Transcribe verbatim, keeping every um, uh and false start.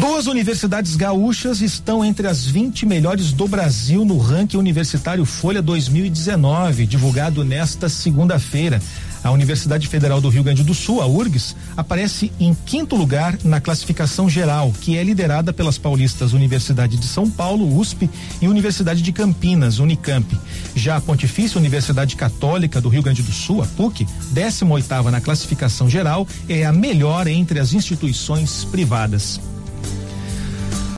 Duas universidades gaúchas estão entre as vinte melhores do Brasil no ranking universitário Folha dois mil e dezenove, divulgado nesta segunda-feira. A Universidade Federal do Rio Grande do Sul, a U R G S, aparece em quinto lugar na classificação geral, que é liderada pelas paulistas Universidade de São Paulo, U S P, e Universidade de Campinas, Unicamp. Já a Pontifícia Universidade Católica do Rio Grande do Sul, a P U C, décima oitava na classificação geral, é a melhor entre as instituições privadas.